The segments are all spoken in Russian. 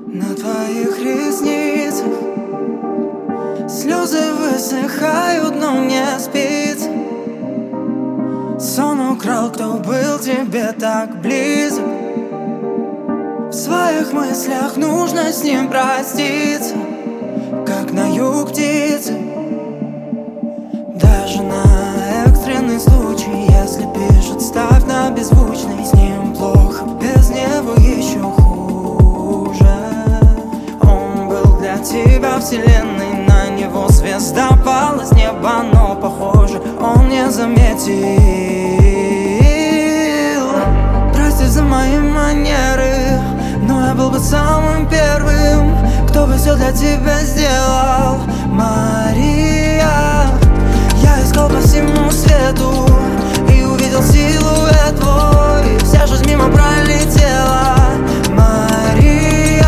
На твоих ресницах слезы высыхают, но мне спится. Сон украл, кто был тебе так близок. В своих мыслях нужно с ним проститься, как на юг птицы. Даже на экстренный случай, если пишет, ставь на беззвучный. С ним плохо, без него еще хуже. Он был для тебя вселенной, на него звезда пала с неба, но похоже, он не заметил. Прости за мои манеры, но я был бы самым первым, кто бы все для тебя сделал, Мария. Я искал по всему свету и увидел силуэт твой. Вся жизнь мимо пролетела, Мария.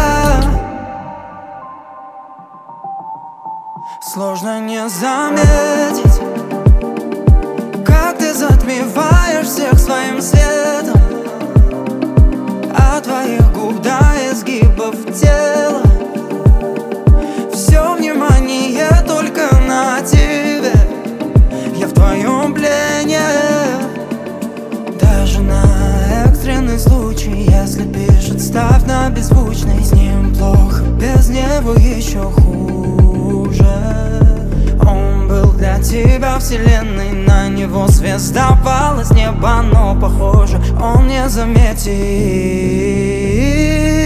Сложно не заметить, как ты затмеваешь всех своим светом. От твоих губ до изгибов тела все внимание только на тебе. Я в твоем плене. Даже на экстренный случай, если пишет, ставь на беззвучный. С ним плохо, без него еще хуже. Он был для тебя вселенной, на него звезда пала с неба, но похоже, он не заметил.